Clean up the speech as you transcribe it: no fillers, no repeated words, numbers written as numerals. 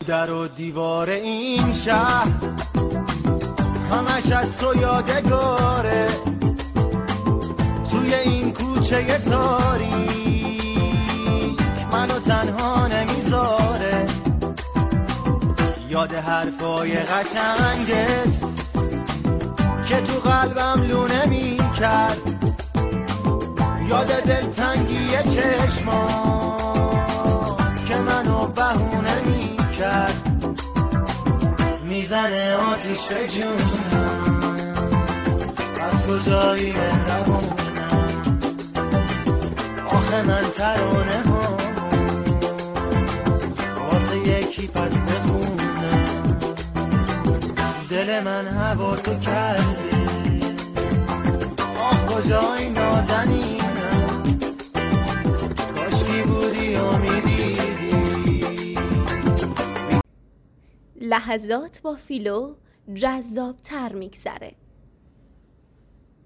در و دیوار این شهر همش از تو یادگاره، توی این کوچه تاریک منو تنها نمیذاره. یاد حرفای قشنگت که تو قلبم لونه میکرد، یاد دلتنگی چشمات که منو بهونه میکرد. میزنه آتیش به جونم، از کجایی مهربونم، آخه من ترانه ها واسه یکی پس بخونم. دل من هوا تو کرده، آخ کجایی نازنینم، کاشکی بودی و میدیدی. لحظات با فیلو جذاب‌تر میگذره.